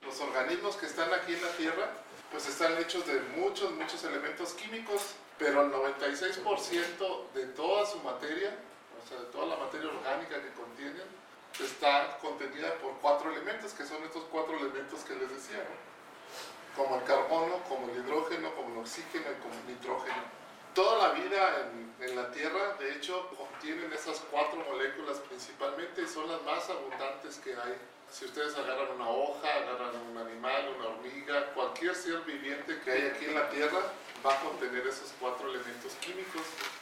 Los organismos que están aquí en la Tierra pues están hechos de muchos elementos químicos, pero el 96% de toda su materia, o sea, de toda la materia orgánica que contienen, está contenida por 4 elementos, que son estos 4 elementos que les decía, ¿no? Como el carbono, como el hidrógeno, como el oxígeno y como el nitrógeno. Toda la vida en la Tierra, de hecho, contienen esas 4 moléculas principalmente y son las más abundantes que hay. Si ustedes agarran una hoja, agarran un animal, una hormiga, cualquier ser viviente que hay aquí en la Tierra va a contener esos 4 elementos químicos.